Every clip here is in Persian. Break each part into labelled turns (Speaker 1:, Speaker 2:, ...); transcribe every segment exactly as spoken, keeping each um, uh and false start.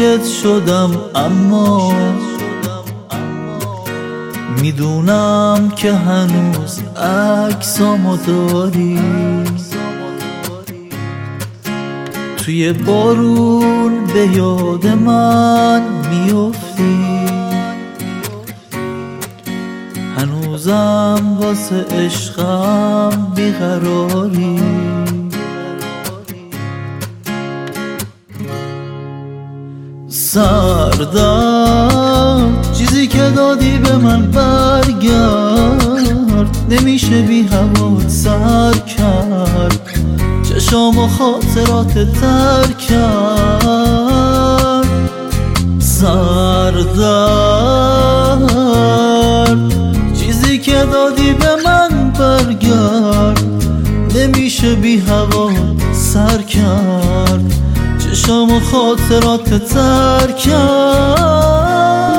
Speaker 1: ساکت شدم، اما میدونم که هنوز عکسامو داری. توی بارون به یاد من میافتی، هنوزم واسه عشقم بیقراری. سردم چیزی که دادی به من برگرد، نمیشه بی هوات سر کرد، چشام و خاطرات تر کرد. سردم چیزی که دادی به من برگرد، نمیشه بی هوات سر کرد، چشام و خاطرات تر کرد.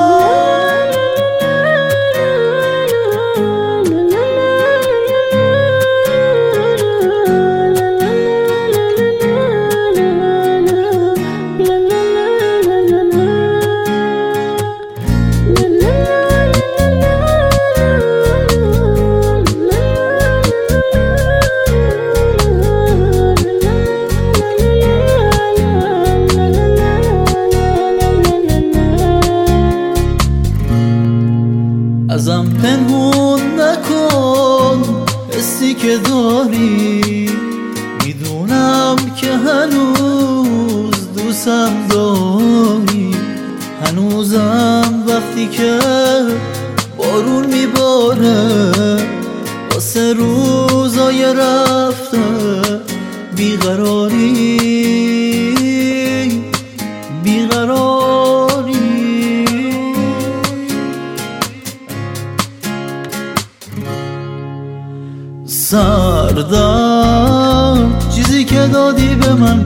Speaker 1: ازم پنهون نکن حسی که داری، میدونم که هنوز دوستم داری. هنوزم وقتی که بارون میباره، واسه روزای رفته بیقراری بیقراری. سردم چیزی که دادی به من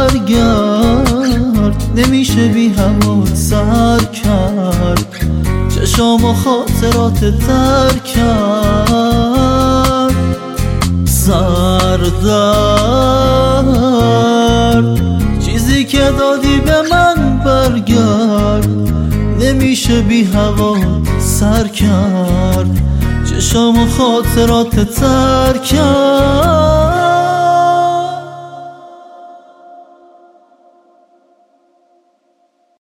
Speaker 1: برگرد، نمیشه بی هوات سر کرد، چشام و خاطرات تر کرد. سردم چیزی که دادی به من برگرد، نمیشه بی هوات سر کرد، چشام و خاطرات تر کرد.